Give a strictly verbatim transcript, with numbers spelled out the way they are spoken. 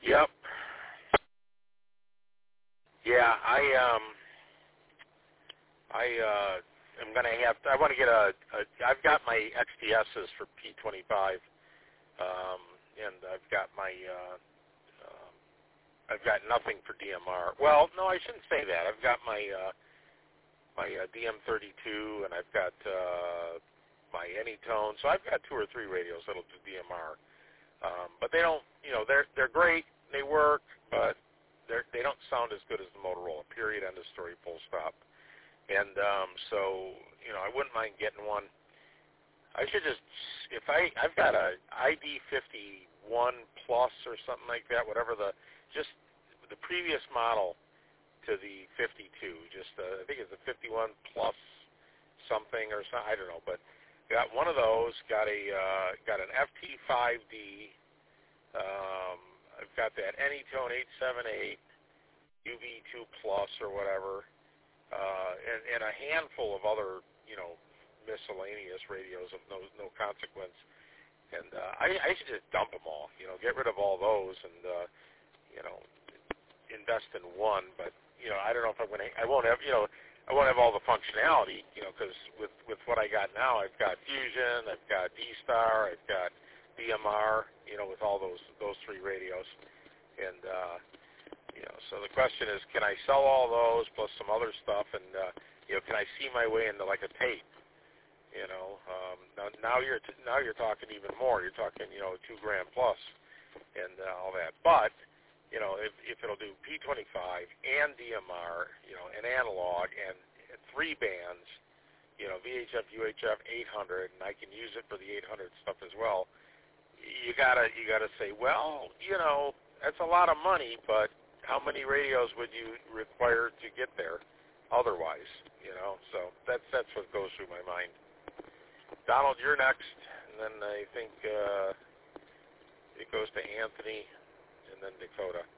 Yep. Yeah, I um, I uh, am gonna have. To, I want to get a, a. I've got my X T S's for P twenty-five, um, and I've got my. Uh, um, I've got nothing for D M R. Well, no, I shouldn't say that. I've got my uh, my uh, D M thirty-two, and I've got uh, my Anytone. So I've got two or three radios that'll do D M R. Um, but they don't, you know, they're they're great. They work, but they they don't sound as good as the Motorola. Period. End of story. Full stop. And um, so, you know, I wouldn't mind getting one. I should just, if I, I've got a I D fifty-one Plus or something like that. Whatever the, just the previous model to the fifty-two. Just uh, I think it's a fifty-one Plus something or something. I don't know, but got one of those. Got a uh, got an F T five D. Um, I've got that Anytone eight seventy-eight U V two Plus or whatever, uh, and, and a handful of other, you know, miscellaneous radios of no no consequence. And uh, I, I should just dump them all. You know, get rid of all those and uh, you know, invest in one. But you know, I don't know if I'm going to. I won't have. You know. I won't have all the functionality, you know, because with, with what I got now, I've got Fusion, I've got D-Star, I've got D M R, you know, with all those those three radios. And, uh, you know, so the question is, can I sell all those plus some other stuff? And, uh, you know, can I see my way into like a tape? You know, um, now, now you're t- now you're talking even more. You're talking, you know, two grand plus and uh, all that. But you know, if, if it'll do P twenty-five and D M R, you know, and analog and, and three bands, you know, V H F, U H F, eight hundred, and I can use it for the eight hundred stuff as well. You gotta you gotta say, well, you know, that's a lot of money, but how many radios would you require to get there otherwise? You know, so that's that's what goes through my mind. Donald, you're next, and then I think uh, it goes to Anthony. And then Dakota.